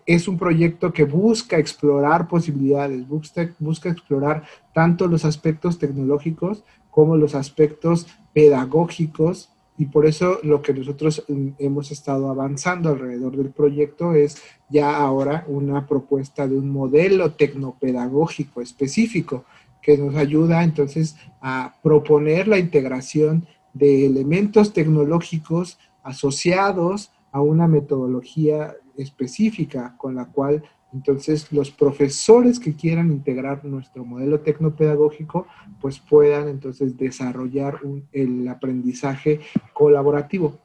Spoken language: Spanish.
es un proyecto que busca explorar posibilidades, busca explorar tanto los aspectos tecnológicos como los aspectos pedagógicos, y por eso lo que nosotros hemos estado avanzando alrededor del proyecto es ya ahora una propuesta de un modelo tecnopedagógico específico que nos ayuda entonces a proponer la integración de elementos tecnológicos asociados a una metodología específica con la cual entonces los profesores que quieran integrar nuestro modelo tecnopedagógico pues puedan entonces desarrollar el aprendizaje colaborativo.